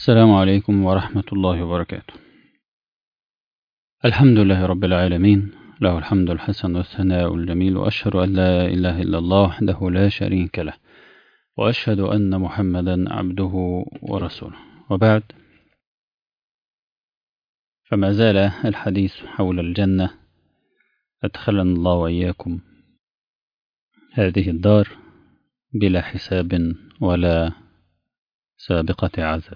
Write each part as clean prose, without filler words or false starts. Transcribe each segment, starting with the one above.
السلام عليكم ورحمة الله وبركاته. الحمد لله رب العالمين، له الحمد الحسن والثناء الجميل، وأشهد أن لا إله إلا الله وحده لا شريك له، وأشهد أن محمدا عبده ورسوله، وبعد، فما زال الحديث حول الجنة. أدخلنا الله وإياكم هذه الدار بلا حساب ولا سابقة عذاب.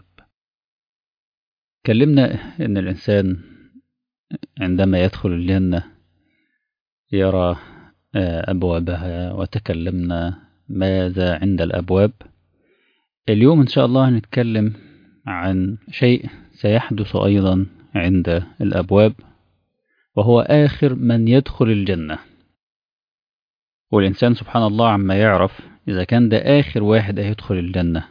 كلمنا أن الإنسان عندما يدخل الجنة يرى أبوابها، وتكلمنا ماذا عند الأبواب. اليوم إن شاء الله هنتكلم عن شيء سيحدث أيضا عند الأبواب، وهو آخر من يدخل الجنة. والإنسان سبحان الله عما يعرف إذا كان ده آخر واحد هيدخل الجنة،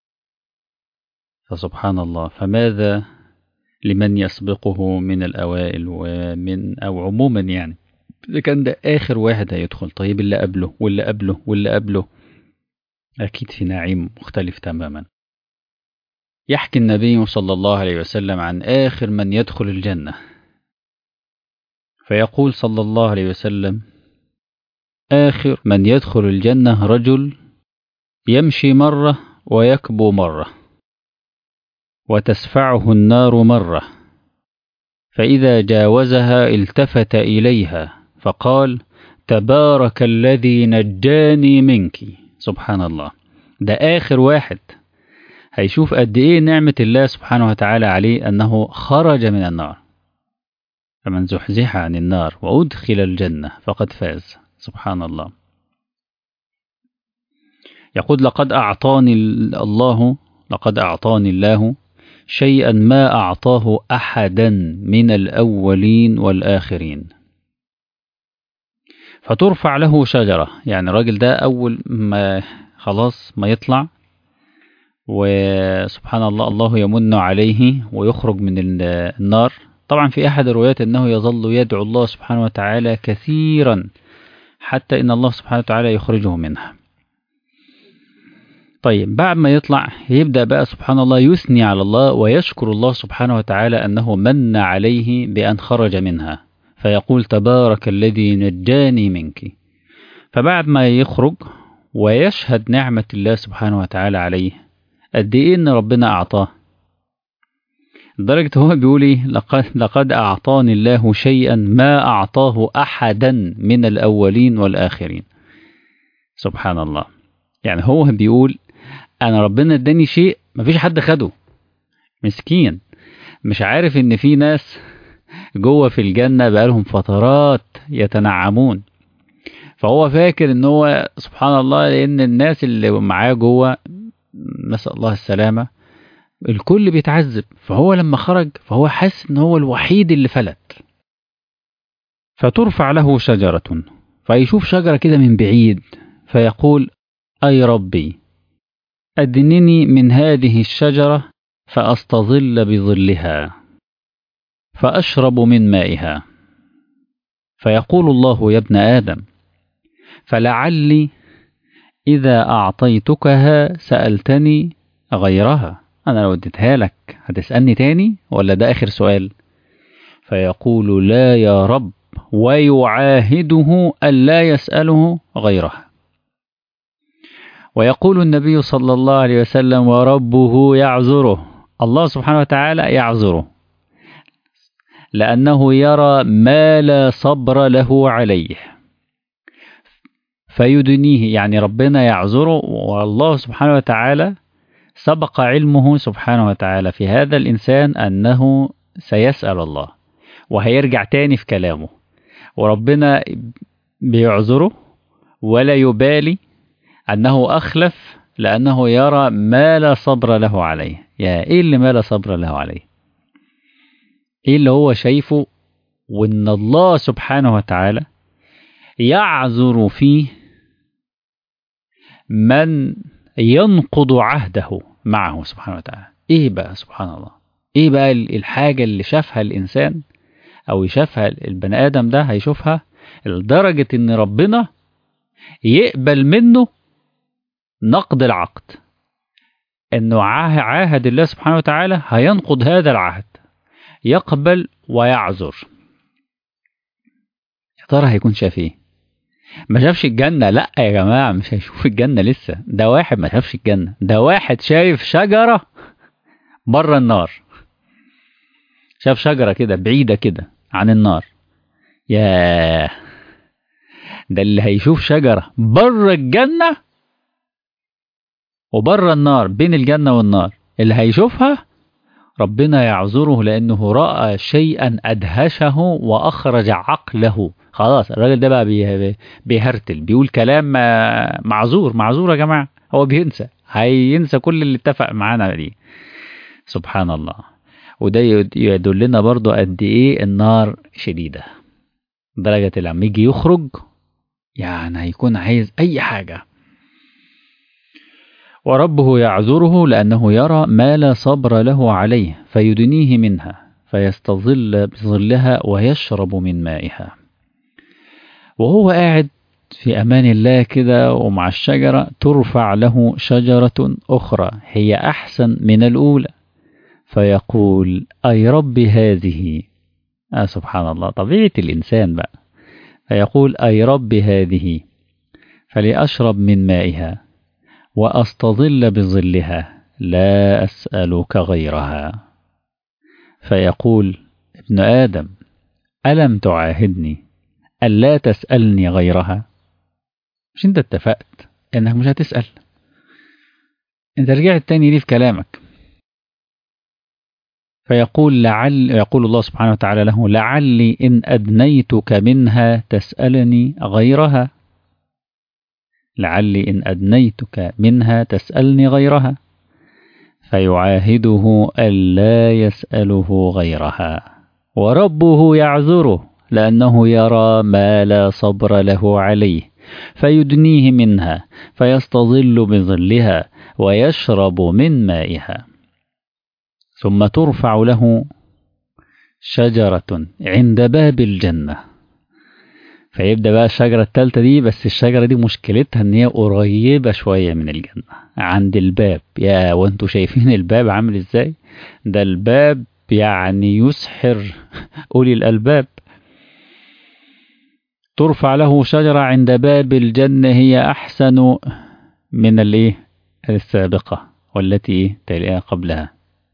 فسبحان الله، فماذا لمن يسبقه من الأوائل ومن أو عموما يعني إذا كان ده آخر واحد هيدخل، طيب اللي قبله واللي قبله واللي قبله أكيد في نعيم مختلف تماما. يحكي النبي صلى الله عليه وسلم عن آخر من يدخل الجنة، فيقول صلى الله عليه وسلم: آخر من يدخل الجنة رجل يمشي مرة ويكبو مرة، وتسفعه النار مرة، فإذا جاوزها التفت إليها فقال: تبارك الذي نجاني منك. سبحان الله، ده آخر واحد هيشوف قد إيه نعمة الله سبحانه وتعالى عليه أنه خرج من النار. فمن زحزح عن النار وأدخل الجنة فقد فاز. سبحان الله. يقول: لقد أعطاني الله شيئا ما أعطاه أحدا من الأولين والآخرين. فترفع له شجرة، يعني الراجل ده أول ما خلاص ما يطلع، وسبحان الله الله يمن عليه ويخرج من النار. طبعا في أحد الروايات أنه يظل يدعو الله سبحانه وتعالى كثيرا حتى إن الله سبحانه وتعالى يخرجه منها. طيب بعد ما يطلع يبدأ بقى سبحان الله يثني على الله ويشكر الله سبحانه وتعالى أنه من عليه بأن خرج منها، فيقول: تبارك الذي نجاني منك. فبعد ما يخرج ويشهد نعمة الله سبحانه وتعالى عليه قد إيه إن ربنا أعطاه، لدرجة هو بيقول إيه: لقد أعطاني الله شيئا ما أعطاه أحدا من الأولين والآخرين. سبحان الله. يعني هو بيقول أنا ربنا اداني شيء مفيش حد خده. مسكين مش عارف إن في ناس جوه في الجنة بقالهم فترات يتنعمون، فهو فاكر إن هو سبحان الله، لأن الناس اللي معاه جوه نسأل الله السلامة الكل بيتعذب، فهو لما خرج فهو حاسس إن هو الوحيد اللي فلت. فترفع له شجرة، فيشوف شجرة كده من بعيد فيقول: أي ربي أدنني من هذه الشجرة فأستظل بظلها فأشرب من مائها. فيقول الله: يا ابن آدم، فلعلي إذا أعطيتكها سألتني غيرها. أنا لو اديتها لك هتسألني تاني ولا ده آخر سؤال؟ فيقول: لا يا رب، ويعاهده ألا يسأله غيرها. ويقول النبي صلى الله عليه وسلم: وربه يعذره، الله سبحانه وتعالى يعذره لأنه يرى ما لا صبر له عليه فيدنيه. يعني ربنا يعذره، والله سبحانه وتعالى سبق علمه سبحانه وتعالى في هذا الإنسان أنه سيسأل الله وهيرجع تاني في كلامه، وربنا بيعذره ولا يبالي أنه أخلف لأنه يرى ما لا صبر له عليه. يا إيه اللي ما لا صبر له عليه؟ إيه اللي هو شايفه؟ وإن الله سبحانه وتعالى يعذر فيه من ينقض عهده معه سبحانه وتعالى. إيه بقى سبحان الله؟ إيه بقى الحاجة اللي شافها الإنسان أو يشافها البني آدم ده هيشوفها لدرجة إن ربنا يقبل منه نقض العقد، انه عاهد الله سبحانه وتعالى هينقض هذا العهد، يقبل ويعذر. يا ترى هيكون شاف ايه؟ ما شافش الجنة؟ لا يا جماعة، مش هيشوف الجنة لسه. ده واحد ما شافش الجنة، ده واحد شايف شجرة بره النار، شاف شجرة كده بعيدة كده عن النار. ياه، ده اللي هيشوف شجرة بره الجنة وبره النار، بين الجنة والنار، اللي هيشوفها ربنا يعذره لأنه رأى شيئا أدهشه وأخرج عقله. خلاص الراجل ده بقى بيهرتل، بيقول كلام معذور. معذور يا جماعة، هو بينسى، هينسى كل اللي اتفق معانا دي. سبحان الله. وده يدلنا برضو قد ايه النار شديدة، درجة لما يجي يخرج يعني هيكون عايز أي حاجة. وربه يعذره لأنه يرى ما لا صبر له عليه فيدنيه منها فيستظل بظلها ويشرب من مائها. وهو قاعد في أمان الله كده ومع الشجرة، ترفع له شجرة أخرى هي أحسن من الأولى فيقول أي رب هذه. سبحان الله، طبيعة الإنسان بقى. فيقول أي رب هذه فلأشرب من مائها وأستظل بظلها لا أسألك غيرها. فيقول ابن آدم ألم تعاهدني ألا تسألني غيرها؟ مش انت اتفقت انك مش هتسأل؟ انت رجعت تاني ليه في كلامك؟ فيقول يقول الله سبحانه وتعالى له لعلي إن أدنيتك منها تسألني غيرها، لعلي إن أدنيتك منها تسألني غيرها. فيعاهده ألا يسأله غيرها، وربه يعذره لأنه يرى ما لا صبر له عليه فيدنيه منها فيستظل بظلها ويشرب من مائها. ثم ترفع له شجرة عند باب الجنة. فيبدأ بقى الشجرة التالتة دي، بس الشجرة دي مشكلتها ان هي قريبة شوية من الجنة عند الباب. يا وانتوا شايفين الباب عامل ازاي؟ ده الباب يعني يسحر أولي الألباب. ترفع له شجرة عند باب الجنة هي أحسن من السابقة والتي تليها قبلها.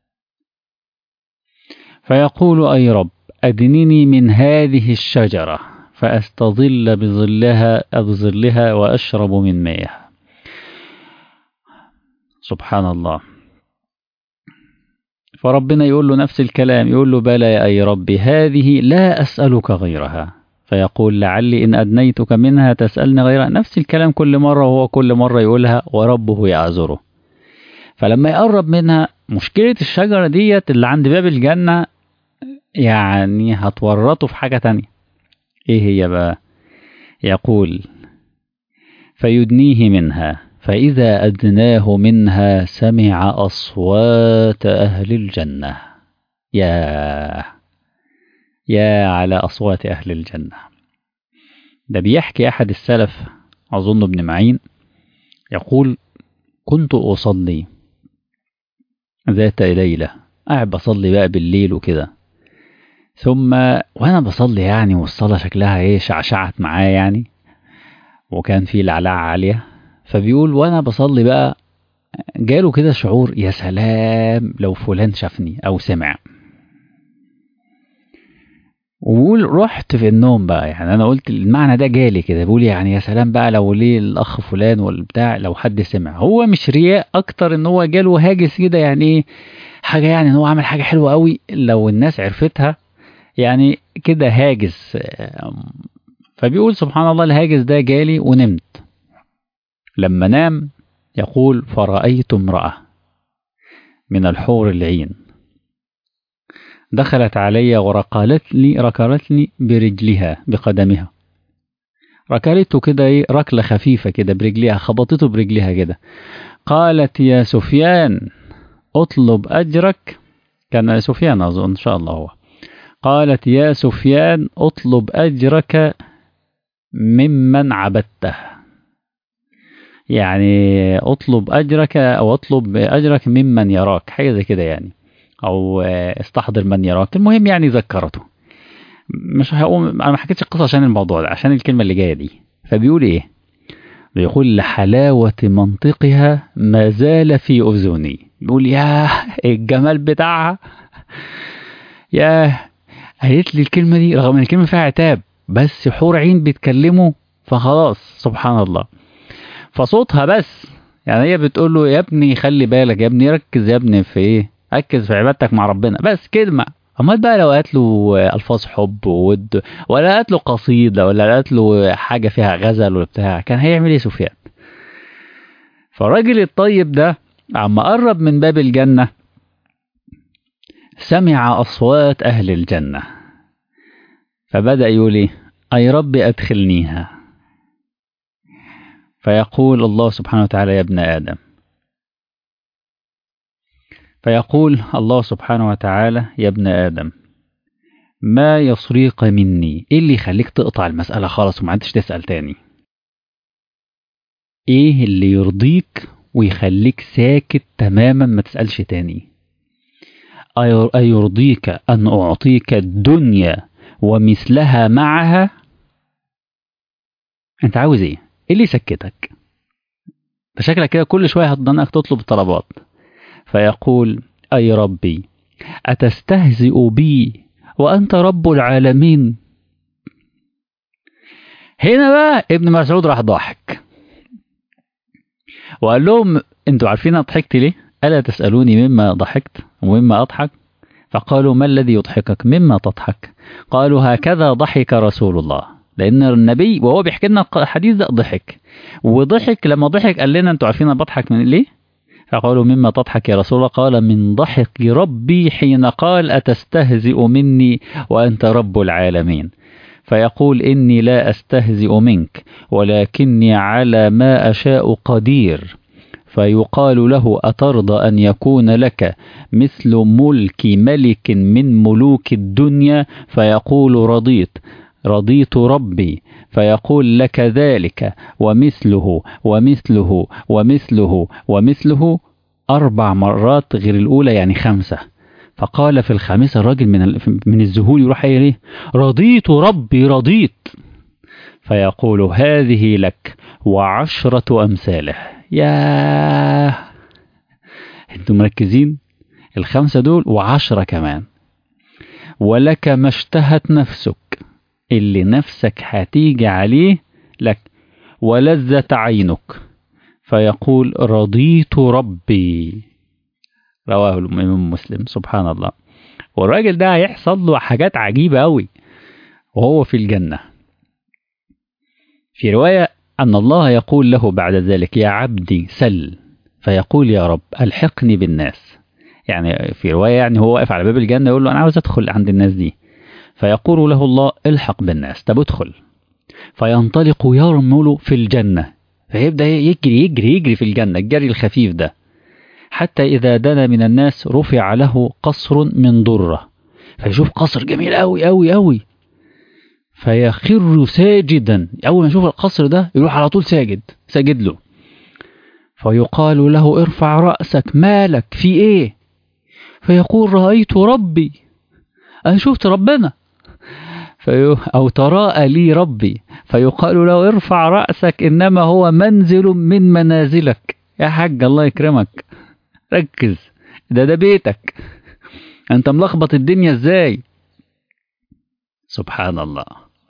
فيقول أي رب أدنني من هذه الشجرة فأستظل بظلها وأشرب من مائها. سبحان الله. فربنا يقول له نفس الكلام، يقول له بلى يا أي رب هذه لا أسألك غيرها. فيقول لعلي إن أدنيتك منها تسألني غيرها. نفس الكلام كل مرة، وهو كل مرة يقولها وربه يعذره. فلما يقرب منها، مشكلة الشجرة ديت اللي عند باب الجنة يعني هتورطه في حاجة تانية. ايه هي بقى؟ يقول فيدنيه منها فإذا أدناه منها سمع أصوات أهل الجنة. يا على أصوات أهل الجنة. ده بيحكي أحد السلف أظن ابن معين، يقول كنت أصلي ذات ليلة، قاعد بصلي بقى بالليل وكده، ثم وأنا بصلي يعني والصلاة شكلها شعشعت معايا يعني، وكان في العلاعة عالية. فبيقول وأنا بصلي بقى جاله كده شعور يا سلام لو فلان شافني أو سمع. وبقول رحت في النوم بقى، يعني أنا قلت المعنى ده جالي كده، بقول يعني يا سلام بقى لو ليه الأخ فلان والبتاع لو حد سمع. هو مش رياء أكتر إن هو جاله هاجس كده، يعني إيه حاجة، يعني إن هو عمل حاجة حلوة قوي لو الناس عرفتها، يعني كده هاجس. فبيقول سبحان الله الهاجس ده جالي ونمت. لما نام يقول فرأيت امرأة من الحور العين دخلت علي ركلتني برجلها بقدمها. ركلته كده ركلة خفيفة كده برجلها، خبطته برجلها كده. قالت يا سفيان اطلب أجرك. كان سفيان أظن إن شاء الله هو. قالت يا سفيان اطلب أجرك ممن عبدته. يعني اطلب أجرك أو اطلب أجرك ممن يراك، حاجة زي كده يعني، أو استحضر من يراك. المهم يعني ذكرته. مش هقوم أنا ما حكيتش القصة عشان الموضوع ده، عشان الكلمة اللي جاية دي. فبيقول إيه؟ بيقول لحلاوة منطقها ما زال في أذني. بيقول ياه الجمال بتاعها، ياه. قالت لي الكلمة دي رغم ان الكلمة فيها عتاب، بس حور عين بيتكلموا، فخلاص سبحان الله. فصوتها بس، يعني هي بتقول له يا ابني خلي بالك يا ابني، ركز يا ابني في ايه، ركز في عبادتك مع ربنا، بس كلمة. امال بقى لو قالت له الفاظ حب وود، ولا قالت له قصيدة، ولا قالت له حاجة فيها غزل ولا بتاع، كان هيعمل ايه سفيان؟ فالراجل الطيب ده عما قرب من باب الجنة سمع أصوات أهل الجنة، فبدأ يقول إيه؟ أي رب أدخلنيها. فيقول الله سبحانه وتعالى يا ابن آدم، فيقول الله سبحانه وتعالى يا ابن آدم ما يصريك مني، إيه اللي يخليك تقطع المسألة خالص وما عدتش تسأل تاني؟ إيه اللي يرضيك ويخليك ساكت تماما ما تسألش تاني؟ أيرضيك أن أعطيك الدنيا ومثلها معها؟ أنت عاوز إيه؟ إيه اللي يسكتك؟ فشكلك كده كل شوية هتضنك تطلب طلبات. فيقول أي ربي أتستهزئ بي وأنت رب العالمين؟ هنا بقى ابن مسعود راح ضاحك وقال لهم انتوا عارفين انا ضحكت ليه؟ ألا تسألوني مما ضحكت ومما أضحك؟ فقالوا ما الذي يضحكك مما تضحك؟ قالوا هكذا ضحك رسول الله، لأن النبي وهو بيحكي لنا الحديث ده ضحك، وضحك لما ضحك قال لنا انتوا عارفين انا بضحك من ليه؟ فقالوا مما تضحك يا رسول الله؟ قال من ضحك ربي حين قال أتستهزئ مني وأنت رب العالمين. فيقول إني لا أستهزئ منك ولكني على ما أشاء قدير. فيقال له أترضى أن يكون لك مثل ملك ملك من ملوك الدنيا؟ فيقول رضيت، رضيت ربي. فيقول لك ذلك ومثله ومثله ومثله ومثله 4 مرات غير الأولى، يعني 5. فقال في الخامسة الراجل من الذهول يروح قايل ايه؟ رضيت ربي رضيت. فيقول هذه لك وعشرة أمثاله. ياه انتوا مركزين؟ 5 دول و10 كمان. ولك ما اشتهت نفسك، اللي نفسك هتيجي عليه لك، ولذة عينك. فيقول رضيت ربي. رواه الإمام مسلم. سبحان الله. والراجل ده هيحصل له حاجات عجيبة أوي وهو في الجنة. في رواية أن الله يقول له بعد ذلك يا عبدي سل، فيقول يا رب ألحقني بالناس. يعني في رواية يعني هو واقف على باب الجنة يقول له أنا عاوز أدخل عند الناس دي، فيقول له الله الحق بالناس، طب ادخل. فينطلق يرمل في الجنة، فيبدأ يجري يجري يجري في الجنة الجري الخفيف ده، حتى إذا دنا من الناس رفع له قصر من درة، فيشوف قصر جميل أوي أوي أوي، فيخر ساجدا. أول ما يشوف القصر ده يروح على طول ساجد له. فيقال له ارفع رأسك مالك في إيه؟ فيقول رأيت ربي، أنا شفت ربنا. أو تراءى لي ربي. فيقال له ارفع رأسك إنما هو منزل من منازلك. يا حاج الله يكرمك ركز، ده بيتك، أنت ملخبط الدنيا إزاي؟ سبحان الله.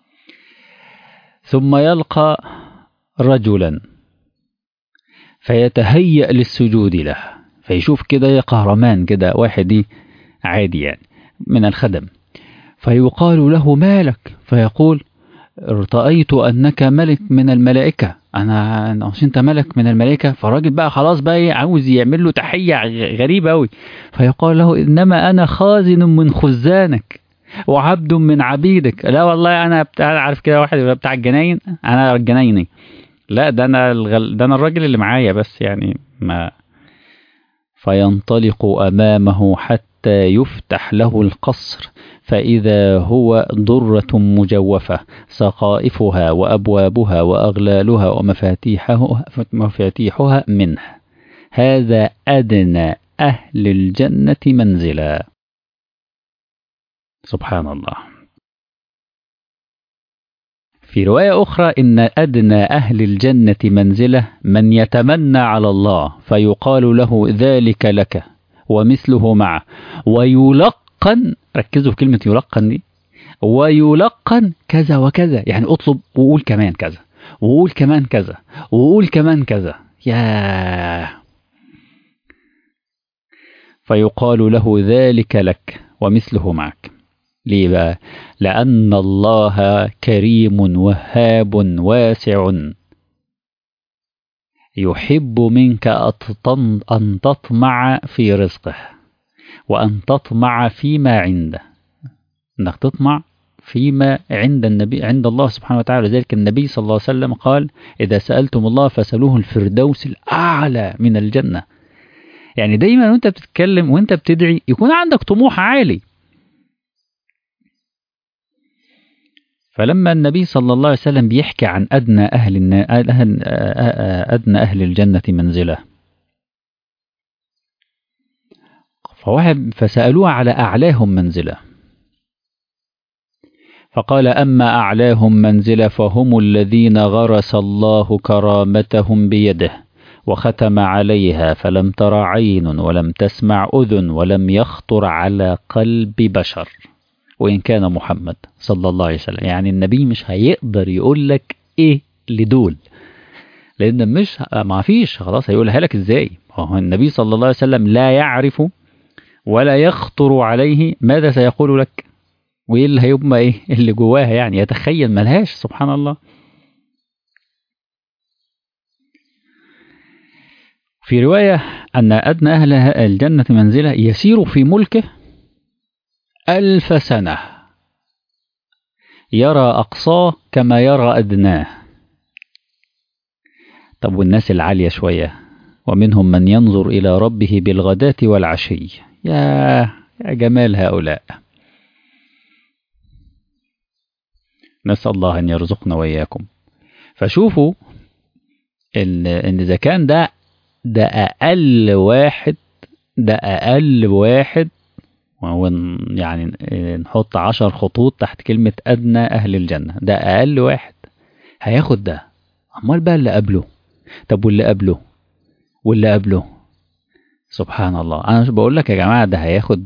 ثم يلقى رجلا فيتهيأ للسجود له، فيشوف كده يا قهرمان كده واحد عادي يعني من الخدم، فيقال له مالك؟ فيقول ارتأيت أنك ملك من الملائكة، أنا عشان أنت ملك من الملائكة. فالراجل بقى خلاص بقى عاوز يعمل له تحية غريبة أوي. فيقال له إنما أنا خازن من خزانك وعبد من عبيدك. لا والله أنا عارف كده واحد بتاع الجناين، أنا الجنايني، لا ده أنا ده أنا الراجل اللي معايا بس يعني ما. فينطلق أمامه حتى يفتح له القصر، فإذا هو درة مجوفة سقائفها وأبوابها وأغلالها ومفاتيحها منه. هذا أدنى أهل الجنة منزلا. سبحان الله. في رواية أخرى إن أدنى أهل الجنة منزلة من يتمنى على الله فيقال له ذلك لك ومثله معه، ويلقن، ركزوا في كلمة يلقن دي، ويلقن كذا وكذا، يعني اطلب وقول كمان كذا وقول كمان كذا وقول كمان كذا. ياه. فيقال له ذلك لك ومثله معك. ليه بقى؟ لأن الله كريم وهاب واسع، يحب منك أن تطمع في رزقه، وأن تطمع فيما عنده، أنك تطمع فيما عند النبي، عند الله سبحانه وتعالى. لذلك النبي صلى الله عليه وسلم قال: إذا سألتم الله فسألوه الفردوس الأعلى من الجنة. يعني دايما وانت بتتكلم وانت بتدعي يكون عندك طموح عالي. فلما النبي صلى الله عليه وسلم بيحكي عن أدنى أهل الجنة منزلة، فسألوه على أعلاهم منزلة، فقال: أما أعلاهم منزلة فهم الذين غرس الله كرامتهم بيده وختم عليها، فلم تر عين ولم تسمع أذن ولم يخطر على قلب بشر، وإن كان محمد صلى الله عليه وسلم. يعني النبي مش هيقدر يقول لك إيه لدول، لأن مش ما فيش خلاص هيقولها لك إزاي. هو النبي صلى الله عليه وسلم لا يعرف ولا يخطر عليه ماذا سيقول لك، وإيه اللي هيبقى إيه اللي جواها، يعني يتخيل ملهاش. سبحان الله. في رواية أن أدنى أهل الجنة منزلة يسير في ملكه 1000 سنة، يرى أقصاه كما يرى أدناه. طب والناس العالية شوية، ومنهم من ينظر إلى ربه بالغداة والعشي. يا جمال هؤلاء. نسأل الله أن يرزقنا وإياكم. فشوفوا إن إذا كان ده أقل واحد، ده أقل واحد، يعني نحط 10 خطوط تحت كلمة أدنى أهل الجنة، ده أقل واحد هياخد ده. أمال بقى اللي قبله؟ طب واللي قبله واللي قبله؟ سبحان الله. أنا مش بقول لك يا جماعة ده هياخد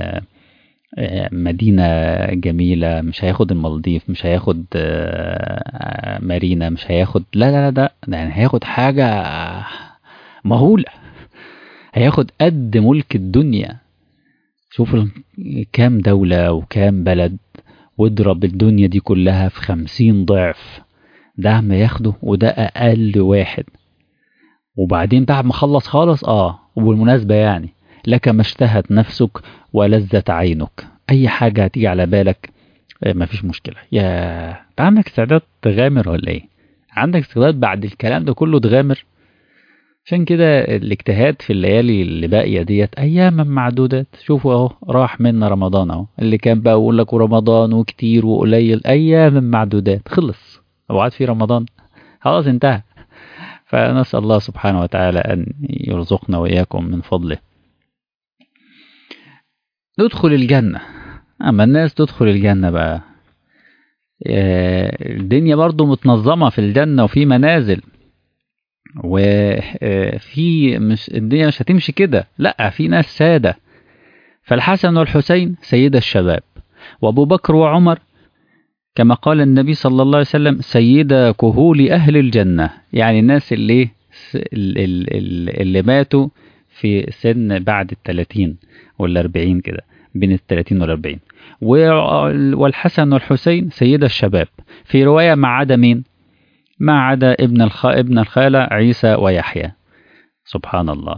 مدينة جميلة، مش هياخد المالديف، مش هياخد مارينا، مش هياخد، لا لا لا، ده يعني هياخد حاجة مهولة، هياخد قد ملك الدنيا. شوف كام دولة وكام بلد، واضرب الدنيا دي كلها في 50 ضعف، ده ما ياخده، وده أقل واحد. وبعدين بعد ما خلص خالص وبالمناسبة يعني لك ما اشتهت نفسك ولذت عينك، أي حاجة هتيجي على بالك مفيش مشكلة. يا عندك استعداد تغامر ولا ايه؟ عندك استعداد بعد الكلام ده كله تغامر؟ عشان كده الاجتهاد في الليالي اللي باقية ديت أياما معدودات. شوفوا أهو راح منا رمضان أهو، اللي كان بقى أقول لك رمضان وكتير وقليل، أياما معدودات خلص، وعاد في رمضان خلاص انتهى. فنسأل الله سبحانه وتعالى أن يرزقنا وإياكم من فضله. ندخل الجنة. أما الناس تدخل الجنة بقى، الدنيا برضو متنظمة في الجنة وفي منازل، وفي مش الدنيا مش هتمشي كده، لا، في ناس سادة. فالحسن والحسين سيد الشباب، وابو بكر وعمر كما قال النبي صلى الله عليه وسلم سيد كهول أهل الجنة، يعني الناس اللي ماتوا في سن بعد 30 ولا 40 كده، بين 30 وال 40. والحسن والحسين سيد الشباب، في رواية ما عدا مين؟ ما عدا ابن الخالة عيسى ويحيى. سبحان الله.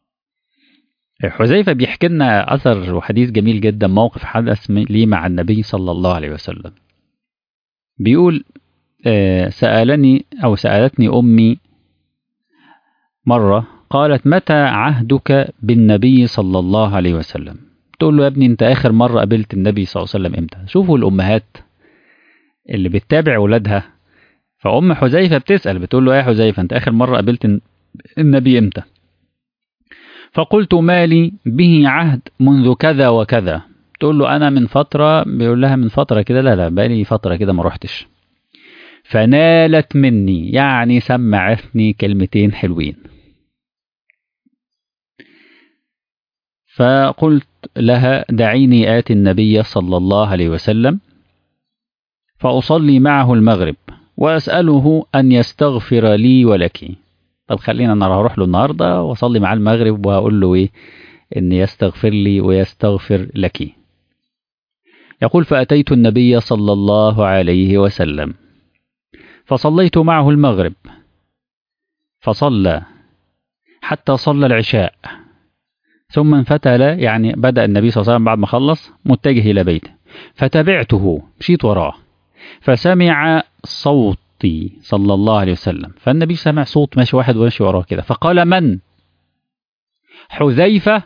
حذيفة بيحكي لنا أثر وحديث جميل جدا، موقف حدث لي مع النبي صلى الله عليه وسلم. بيقول سألتني أمي مرة، قالت متى عهدك بالنبي صلى الله عليه وسلم؟ تقول له يا ابني انت اخر مرة قابلت النبي صلى الله عليه وسلم امتى؟ شوفوا الامهات اللي بتتابع ولادها. فأم حذيفة بتسأل بتقول له يا حذيفة انت اخر مرة قابلت النبي امتى؟ فقلت مالي به عهد منذ كذا وكذا. تقول له انا من فترة، بيقول لها من فترة كده، لا بقالي فترة كده ما روحتش. فنالت مني، يعني سمعتني كلمتين حلوين. فقلت لها دعيني آتي النبي صلى الله عليه وسلم فأصلي معه المغرب وأسأله أن يستغفر لي ولك. طب خلينا أنا هروح له النهاردة وأصلي معاه المغرب وهقول له إيه؟ إن يستغفر لي ويستغفر لك. يقول فأتيت النبي صلى الله عليه وسلم فصليت معه المغرب فصلى حتى صلى العشاء ثم انفتل، يعني بدأ النبي صلى الله عليه وسلم بعد ما خلص متجه إلى بيته، فتبعته مشيت وراه فسمع صوتي صلى الله عليه وسلم. فالنبي سمع صوت ماشي واحد وماشي وراه كده، فقال من؟ حذيفة.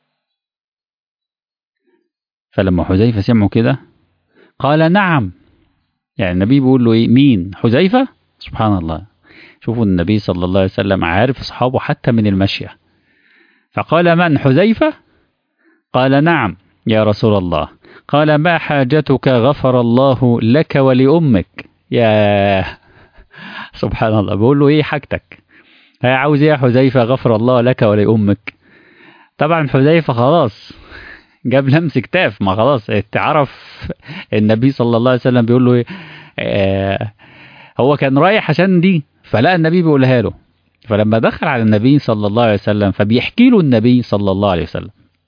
فلما حذيفة سمعوا كده قال نعم، يعني النبي بيقول له ايه؟ مين؟ حذيفة. سبحان الله، شوفوا النبي صلى الله عليه وسلم عارف أصحابه حتى من المشية. فقال من؟ حذيفة. قال نعم يا رسول الله. قال ما حاجتك غفر الله لك ولأمك. يا سبحان الله، بيقول له ايه حاجتك؟ عاوز ايه يا حذيفة؟ غفر الله لك ولأمك. طبعا حذيفة خلاص جاب لمس كتاف، ما خلاص اتعرف النبي صلى الله عليه وسلم بيقول له ايه. هو كان رايح عشان دي، فلقى النبي بيقولها له. فلما دخل على النبي صلى الله عليه وسلم فبيحكي له النبي صلى الله عليه وسلم،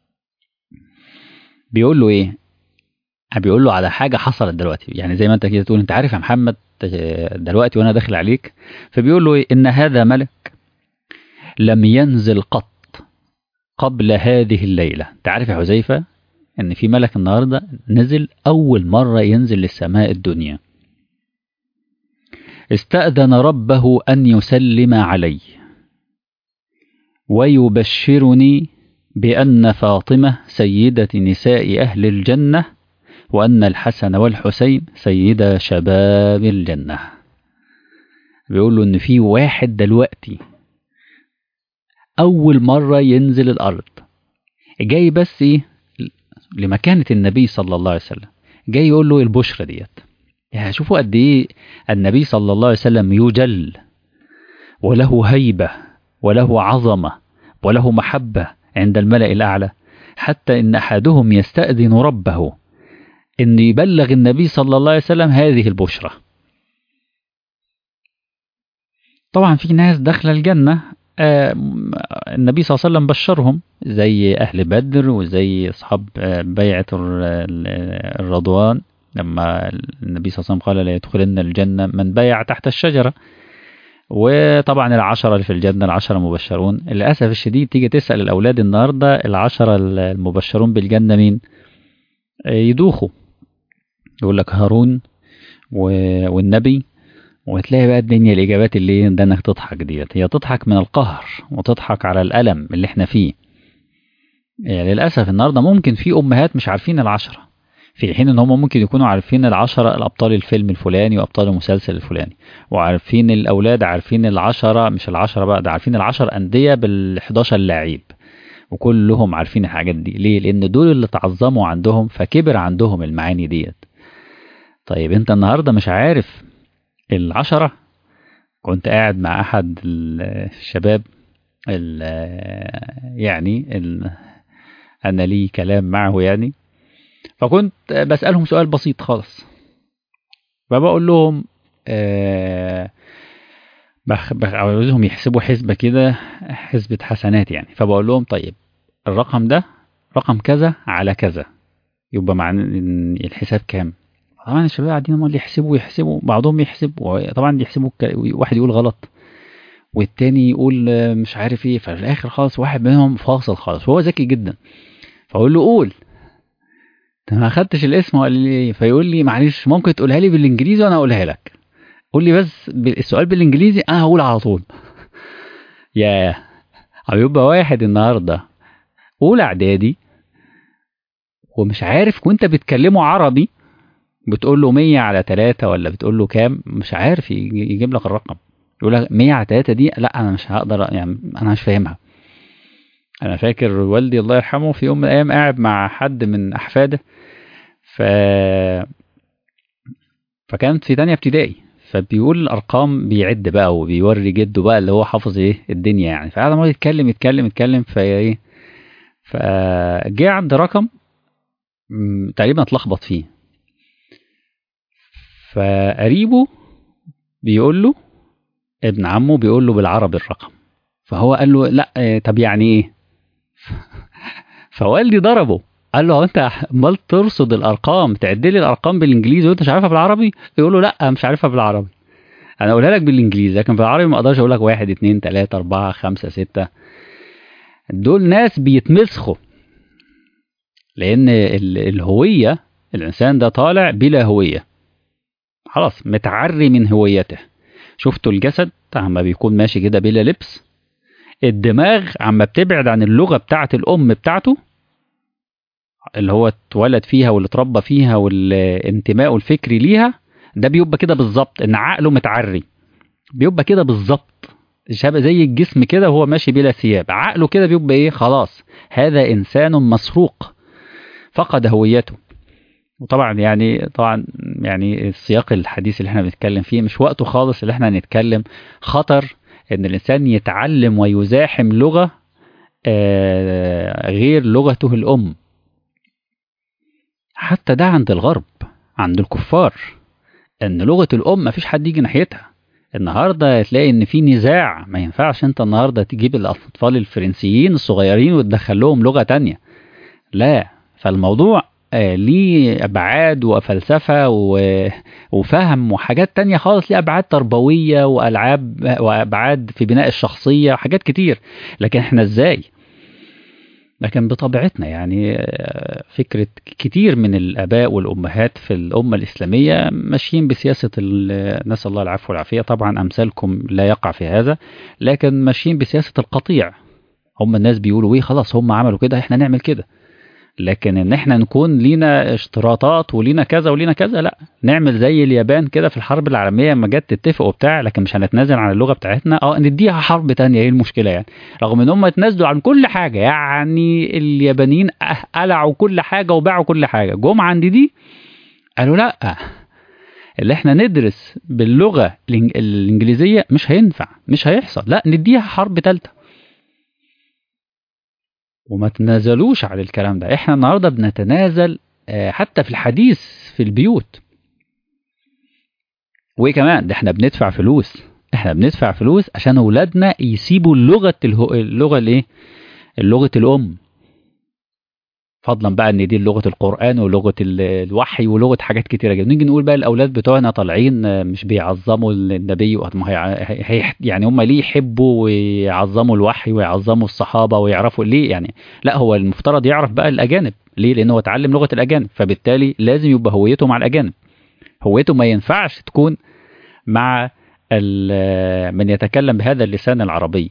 بيقول له ايه؟ بيقول له على حاجة حصلت دلوقتي، يعني زي ما انت كده تقول انت عارف يا محمد دلوقتي وانا داخل عليك. فبيقول له ايه؟ ان هذا ملك لم ينزل قط قبل هذه الليلة. انت عارف يا حذيفة ان في ملك النهاردة نزل اول مرة ينزل للسماء الدنيا، استأذن ربه ان يسلم علي ويبشرني بأن فاطمة سيدة نساء أهل الجنة وأن الحسن والحسين سيدا شباب الجنة. بيقول له إن في واحد دلوقتي أول مرة ينزل الأرض جاي بس إيه لمكانة النبي صلى الله عليه وسلم، جاي يقول له البشرة ديت. يعني شوفوا قد إيه النبي صلى الله عليه وسلم يجل وله هيبة وله عظمة وله محبة عند الملأ الأعلى، حتى إن أحدهم يستأذن ربه إن يبلغ النبي صلى الله عليه وسلم هذه البشرة. طبعا في ناس داخل الجنة النبي صلى الله عليه وسلم بشرهم زي أهل بدر وزي أصحاب بيعة الرضوان، لما النبي صلى الله عليه وسلم قال لا يدخلن الجنة من بايع تحت الشجرة. وطبعا العشرة اللي في الجنة العشرة مبشرون. للأسف الشديد تيجي تسأل الأولاد النهاردة العشرة المبشرون بالجنة مين؟ يدوخوا، يقول لك هارون والنبي، وتلاقي بقى الدنيا الإجابات اللي ده انك تضحك ديت، هي تضحك من القهر وتضحك على الألم اللي احنا فيه. يعني للأسف النهاردة ممكن في أمهات مش عارفين العشرة، في حين ان هم ممكن يكونوا عارفين العشرة الأبطال الفيلم الفلاني وأبطال المسلسل الفلاني، وعارفين الأولاد عارفين العشرة، مش العشرة بقى ده عارفين العشر أندية بال11 لاعب، وكلهم عارفين الحاجات دي. ليه؟ لأن دول اللي تعظموا عندهم فكبر عندهم المعاني ديت. طيب انت النهاردة مش عارف العشرة؟ كنت قاعد مع أحد الشباب يعني أنا لي كلام معه يعني، فكنت بسألهم سؤال بسيط خالص، فبقول لهم عاوزهم يحسبوا حسبة كده، حسبة حسنات يعني. فبقول لهم طيب الرقم ده رقم كذا على كذا يبقى معنى الحساب كام؟ طبعا الشباب قاعدين هم اللي يحسبوا بعضهم يحسب، وطبعا يحسبوا واحد يقول غلط والتاني يقول مش عارف ايه، ففي الاخر خالص واحد منهم فاصل خالص وهو ذكي جدا، فاقول له قول انت ما اخدتش الاسم ولا ليه؟ فيقول لي معلش ممكن تقولها لي بالانجليزي وانا اقولها لك، قول لي بس السؤال بالانجليزي انا هقول على طول. يا هيبقى واحد النهارده اولى اعدادي ومش عارف، وانت بتكلمه عربي بتقول له 100 على 3 ولا بتقول له كام، مش عارف يجيب لك الرقم. يقول لك 100 على 3 دي، لا انا مش هقدر، يعني انا مش فاهمها. انا فاكر والدي الله يرحمه في يوم من الايام قاعد مع حد من احفاده، ف فكانت في تانية ابتدائي، فبيقول الارقام بيعد بقى وبيوري جده بقى اللي هو حافظ ايه الدنيا يعني، فقعد عمال يتكلم فايه، فجه عند رقم تقريبا اتلخبط فيه، فقريبه بيقول له، ابن عمه بيقول له بالعربي الرقم، فهو قال له لا طب يعني ايه؟ فوالدي ضربه، قال له هو انت امال ترصد الارقام تعدلي الارقام بالانجليزي وانت مش عارفها بالعربي؟ يقول له لا مش عارفها بالعربي، انا اقولها لك بالانجليزي لكن بالعربي ما اقدرش اقول لك 1 2 3 4 5 6. دول ناس بيتمسخوا، لان الهويه، الانسان ده طالع بلا هويه، خلاص متعري من هويته. شفتوا الجسد عما بيكون ماشي كده بلا لبس، الدماغ عما بتبعد عن اللغه بتاعه الام بتاعته اللي هو اتولد فيها واللي اتربى فيها والانتماء الفكري ليها، ده بيبقى كده بالظبط، ان عقله متعري، بيبقى كده بالظبط شبه زي الجسم كده وهو ماشي بلا ثياب، عقله كده بيبقى ايه، خلاص هذا انسان مسروق فقد هويته. وطبعا يعني يعني السياق الحديث اللي احنا بنتكلم فيه مش وقته خالص اللي احنا نتكلم خطر ان الانسان يتعلم ويزاحم لغة غير لغته الام. حتى ده عند الغرب، عند الكفار، ان لغة الام مفيش حد يجي ناحيتها. النهارده تلاقي ان في نزاع، ما ينفعش انت النهارده تجيب الاطفال الفرنسيين الصغيرين وتدخل لهم لغة تانية، لا. فالموضوع ليه ابعاد وفلسفة وفهم وحاجات تانية خالص، ليه ابعاد تربوية والعاب وابعاد في بناء الشخصية وحاجات كتير. لكن احنا ازاي؟ لكن بطبيعتنا يعني فكرة كتير من الآباء والأمهات في الأمة الإسلامية ماشيين بسياسة نسأل الله العفو والعافية، طبعا أمثالكم لا يقع في هذا، لكن ماشيين بسياسة القطيع. هم الناس بيقولوا ايه، خلاص هم عملوا كده احنا نعمل كده، لكن ان احنا نكون لينا اشتراطات ولينا كذا ولينا كذا، لا. نعمل زي اليابان كده في الحرب العالميه لما جت تتفق وبتاع، لكن مش هنتنازل عن اللغه بتاعتنا، نديها حرب تانية، ايه المشكله يعني؟ رغم ان هم اتنازلوا عن كل حاجه، يعني اليابانيين قلعوا كل حاجه وباعوا كل حاجه، جم عند دي قالوا لا، اللي احنا ندرس باللغه الانجليزيه مش هينفع، مش هيحصل، لا نديها حرب ثالثه. وما تنازلوش على الكلام ده. احنا النهارده بنتنازل حتى في الحديث في البيوت. وكمان ده احنا بندفع فلوس، احنا بندفع فلوس عشان اولادنا يسيبوا اللغه الايه، اللغه الام، فضلا بقى ان دي لغه القران ولغه الوحي ولغه حاجات كتيره جدا. نيجي نقول بقى الاولاد بتوعنا طالعين مش بيعظموا النبي، يعني هم ليه يحبوا ويعظموا الوحي ويعظموا الصحابه ويعرفوا ليه يعني؟ لا، هو المفترض يعرف بقى الاجانب ليه، لان هو اتعلم لغه الاجانب، فبالتالي لازم يبقى هويته مع الاجانب. هويته ما ينفعش تكون مع من يتكلم بهذا اللسان العربي.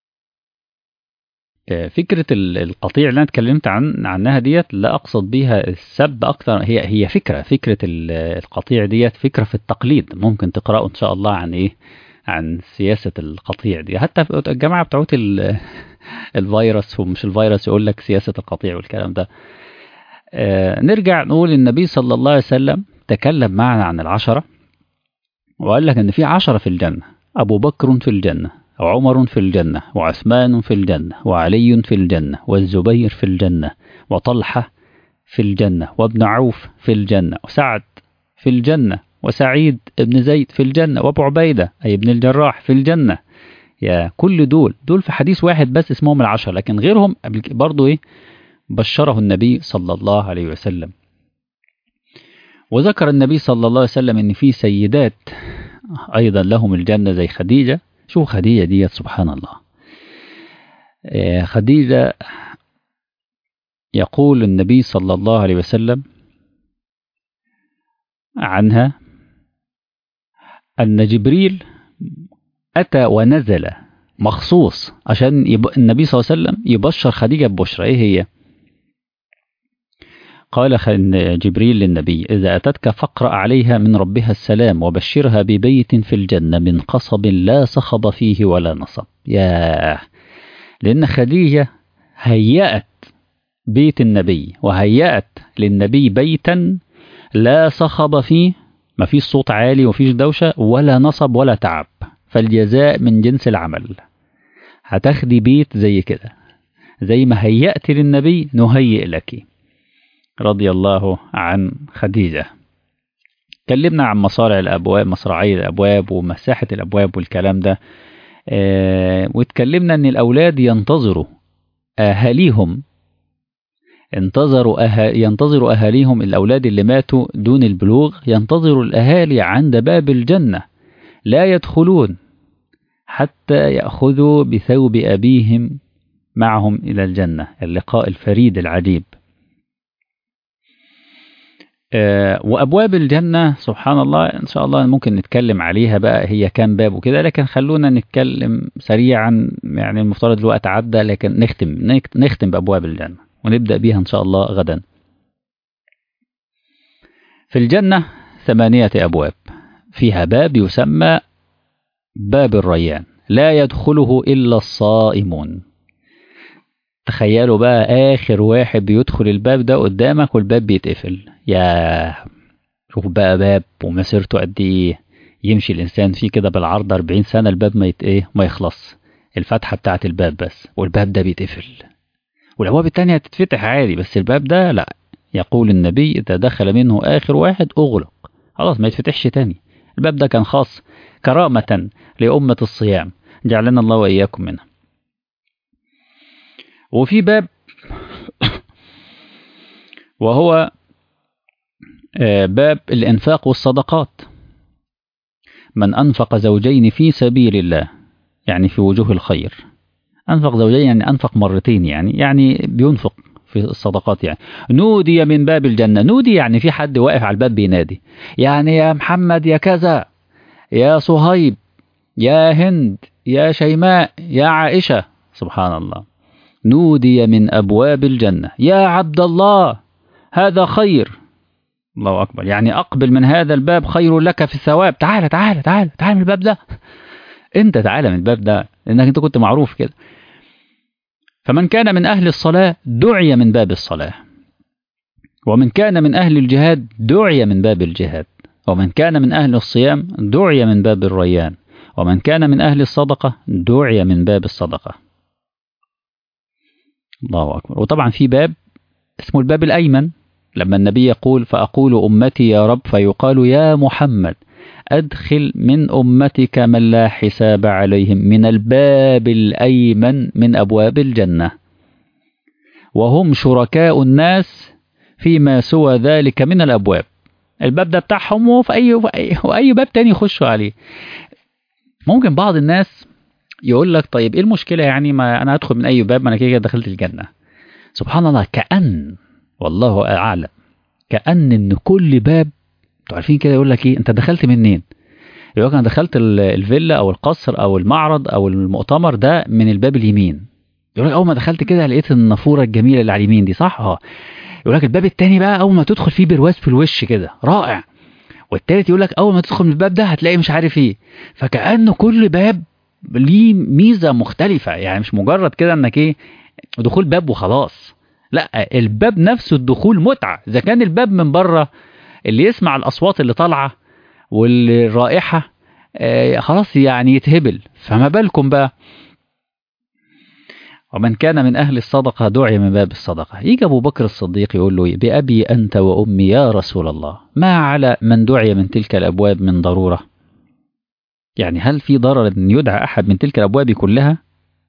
فكرة القطيع اللي أنا اتكلمت عنها ديت، لا أقصد بيها السب أكثر، هي فكرة القطيع ديت فكرة في التقليد، ممكن تقرأوا إن شاء الله عن إيه، عن سياسة القطيع دي. حتى في الجماعة بتوعت الفيروس ومش الفيروس يقول لك سياسة القطيع والكلام ده. نرجع نقول النبي صلى الله عليه وسلم تكلم معنا عن العشرة، وقال لك إن في 10 في الجنة: أبو بكر في الجنة، وعمر في الجنة، وعثمان في الجنة، وعلي في الجنة، والزبير في الجنة، وطلحة في الجنة، وابن عوف في الجنة، وسعد في الجنة، وسعيد بن زيد في الجنة، وابو عبيدة أي ابن الجراح في الجنة. يا كل دول في حديث واحد بس اسمهم العشرة، لكن غيرهم برضو إيه بشره النبي صلى الله عليه وسلم. وذكر النبي صلى الله عليه وسلم إن في سيدات أيضا لهم الجنة زي خديجة. شو خديجة دي سبحان الله، خديجة يقول النبي صلى الله عليه وسلم عنها أن جبريل أتى ونزل مخصوص عشان النبي صلى الله عليه وسلم يبشر خديجة ببشرى. ايه هي؟ قال جبريل للنبي: إذا أتتك فاقرأ عليها من ربها السلام وبشرها ببيت في الجنة من قصب لا صخب فيه ولا نصب. ياه، لأن خديجة هيأت بيت النبي وهيأت للنبي بيتا لا صخب فيه، ما فيش صوت عالي وفيش دوشة ولا نصب ولا تعب، فالجزاء من جنس العمل. هتاخدي بيت زي كده، زي ما هيأت للنبي نهيئ لك. رضي الله عن خديجة. اتكلمنا عن مصارع الأبواب، مصراعي الأبواب ومساحة الأبواب والكلام ده. واتكلمنا أن الأولاد ينتظروا أهاليهم، ينتظروا أهاليهم. الأولاد اللي ماتوا دون البلوغ ينتظروا الأهالي عند باب الجنة، لا يدخلون حتى يأخذوا بثوب أبيهم معهم إلى الجنة. اللقاء الفريد العجيب. وأبواب الجنة سبحان الله إن شاء الله ممكن نتكلم عليها بقى، هي كام باب وكده، لكن خلونا نتكلم سريعا، يعني المفترض الوقت عدى، لكن نختم بأبواب الجنة ونبدأ بيها إن شاء الله غدا. في الجنة 8 أبواب، فيها باب يسمى باب الريان، لا يدخله إلا الصائمون. تخيلوا بقى آخر واحد بيدخل الباب ده قدامك والباب بيتقفل. يا شوف بقى باب ومسيرته قد ايه، يمشي الإنسان فيه كده بالعرض 40 سنة الباب ما يخلص، الفتحة بتاعت الباب بس، والباب ده بيتقفل. والأبواب التانية تتفتح عادي، بس الباب ده لا. يقول النبي: إذا دخل منه آخر واحد أغلق، خلاص ما يتفتحش تاني. الباب ده كان خاص كرامة لأمة الصيام، جعلنا الله وإياكم منها. وفي باب وهو باب الإنفاق والصدقات. من أنفق زوجين في سبيل الله، يعني في وجوه الخير. أنفق زوجين يعني أنفق مرتين، يعني بينفق في الصدقات. يعني نودي من باب الجنة. نودي يعني في حد واقف على الباب بينادي، يعني يا محمد يا كذا، يا صهيب، يا هند، يا شيماء، يا عائشة. سبحان الله. نودي من أبواب الجنة: يا عبد الله هذا خير. الله أكبر، يعني أقبل من هذا الباب خير لك في الثواب. تعال تعال تعال تعال من الباب ده، أنت تعال من الباب ده، لأنك أنت كنت معروف كده. فمن كان من أهل الصلاة دعي من باب الصلاة، ومن كان من أهل الجهاد دعي من باب الجهاد، ومن كان من أهل الصيام دعي من باب الريان، ومن كان من أهل الصدقة دعي من باب الصدقة. الله أكبر. وطبعا في باب اسمه الباب الأيمن، لما النبي يقول: فأقول أمتي يا رب، فيقال: يا محمد أدخل من أمتك من لا حساب عليهم من الباب الأيمن من أبواب الجنة، وهم شركاء الناس فيما سوى ذلك من الأبواب. الباب ده بتاعهم، وأي باب تاني يخشوا عليه. ممكن بعض الناس يقول لك: طيب إيه المشكلة يعني، ما أنا أدخل من أي باب، ما أنا كده دخلت الجنة. سبحان الله. والله أعلم، إن كل باب، انتوا عارفين كده، يقول لك إيه، أنت دخلت منين؟ يقول لك: أنا دخلت الفيلا أو القصر أو المعرض أو المؤتمر ده من الباب اليمين. يقول لك: أول ما دخلت كده لقيت النافورة الجميلة اللي على اليمين دي، صح؟ يقول لك: الباب التاني بقى أول ما تدخل فيه برواز في الوش كده رائع. والتالت يقول لك: أول ما تدخل من الباب ده هتلاقي مش عارف إيه. فكأنه كل باب ليه ميزة مختلفة، يعني مش مجرد كده إنك إيه دخول باب وخلاص. لا، الباب نفسه الدخول متعة. إذا كان الباب من بره اللي يسمع الأصوات اللي طالعة والرائحة خلاص يعني يتهبل، فما بالكم بقى. ومن كان من أهل الصدقة دعي من باب الصدقة. يجي أبو بكر الصديق يقول له: بأبي أنت وأمي يا رسول الله، ما على من دعي من تلك الأبواب من ضرورة؟ يعني هل في ضرر أن يدعى أحد من تلك الأبواب كلها؟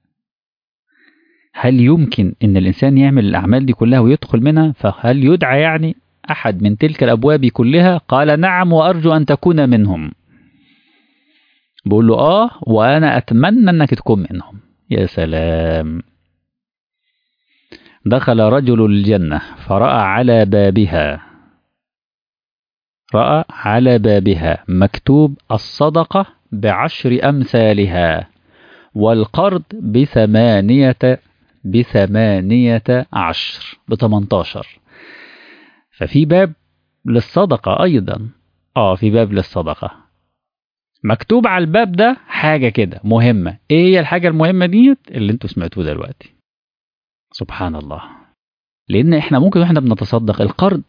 هل يمكن أن الإنسان يعمل الأعمال دي كلها ويدخل منها؟ فهل يدعى يعني أحد من تلك الأبواب كلها؟ قال: نعم، وأرجو أن تكون منهم. بقول له: وأنا أتمنى أنك تكون منهم. يا سلام. دخل رجل الجنة فرأى على بابها مكتوب: الصدقة ب10 أمثالها، والقرض ب18 ب18. ففي باب للصدقة أيضا. في باب للصدقة مكتوب على الباب ده حاجة كده مهمة. ايه هي الحاجة المهمة ديت اللي انتوا سمعتوه دلوقتي؟ سبحان الله. لأن احنا ممكن واحنا بنتصدق القرض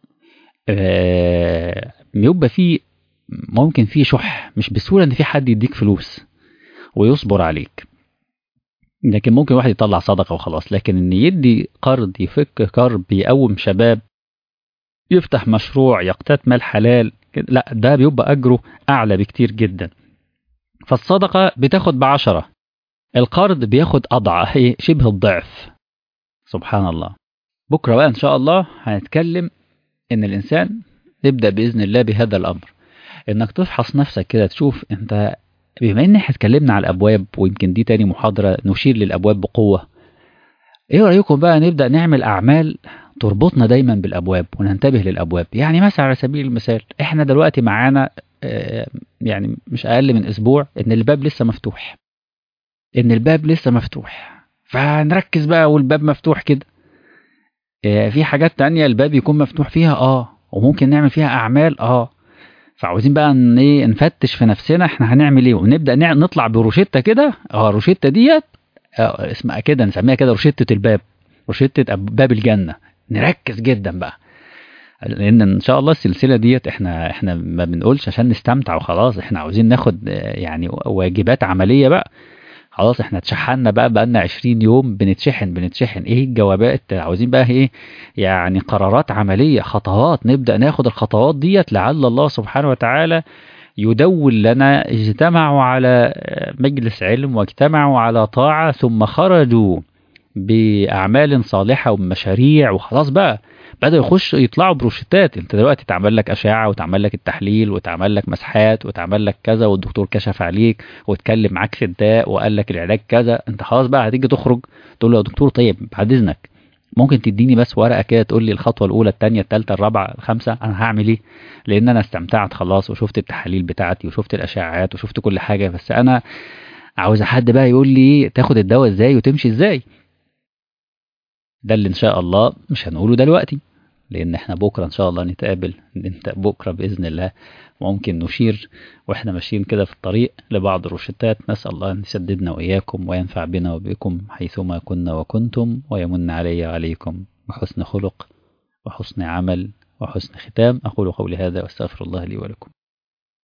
يبقى فيه ممكن فيه شح، مش بسهولة ان في حد يديك فلوس ويصبر عليك. لكن ممكن واحد يطلع صدقة وخلاص، لكن ان يدي قرض يفك كرب يقوم شباب يفتح مشروع يقتات مال حلال لا، ده بيبقى أجره أعلى بكتير جدا. فالصدقة بتاخد ب10، القرض بياخد أضعف شبه الضعف. سبحان الله. بكرة بقى إن شاء الله هنتكلم إن الإنسان نبدأ بإذن الله بهذا الأمر، إنك تفحص نفسك كده تشوف أنت، بما إن إحنا اتكلمنا على الأبواب ويمكن دي تاني محاضرة نشير للأبواب بقوة، إيه رأيكم بقى نبدأ نعمل أعمال تربطنا دايما بالأبواب وننتبه للأبواب؟ يعني مثلا على سبيل المثال إحنا دلوقتي معانا يعني مش أقل من أسبوع إن الباب لسه مفتوح، إن الباب لسه مفتوح، فنركز بقى والباب مفتوح كده. في حاجات تانية الباب يكون مفتوح فيها وممكن نعمل فيها أعمال فعاوزين بقى إيه نفتش في نفسنا إحنا هنعمل إيه، ونبدأ نطلع بروشتة كده. الروشتة ديت اسمها كده، نسميها كده روشتة الباب، روشتة باب الجنة. نركز جدا بقى، لان ان شاء الله السلسله ديت احنا ما بنقولش عشان نستمتع وخلاص، احنا عاوزين ناخد يعني واجبات عمليه بقى. خلاص احنا اتشحنا بقى لنا 20 يوم بنتشحن. ايه الجوابات؟ عاوزين بقى ايه يعني قرارات عمليه، خطوات، نبدا ناخد الخطوات ديت لعل الله سبحانه وتعالى يدول لنا. اجتمعوا على مجلس علم واجتمعوا على طاعه ثم خرجوا بأعمال صالحة ومشاريع وخلاص بقى بدأوا يطلعوا بروشتات. انت دلوقتي تعمل لك أشعة وتعمل لك التحليل وتعمل لك مسحات وتعمل لك كذا، والدكتور كشف عليك واتكلم معاك في الداء وقال لك العلاج كذا. انت خلاص بقى هتيجي تخرج تقول له يا دكتور طيب بعد اذنك ممكن تديني بس ورقة كده تقول لي الخطوة الأولى الثانية الثالثة الرابعة الخامسة، أنا هعمل إيه؟ لأن أنا استمتعت خلاص وشفت التحاليل بتاعتي وشفت الأشعاعات وشفت كل حاجة، بس أنا عاوز حد بقى يقول لي تاخد الدواء إزاي وتمشي إزاي. ده اللي ان شاء الله مش هنقوله دلوقتي، لان احنا بكره ان شاء الله نتقابل، انت بكره باذن الله ممكن نشير واحنا ماشيين كده في الطريق لبعض الروشتات. نسال الله ان يسددنا واياكم وينفع بنا وبكم حيثما كنا وكنتم، ويمن علي وعليكم بحسن خلق وحسن عمل وحسن ختام. اقول قولي هذا واستغفر الله لي ولكم.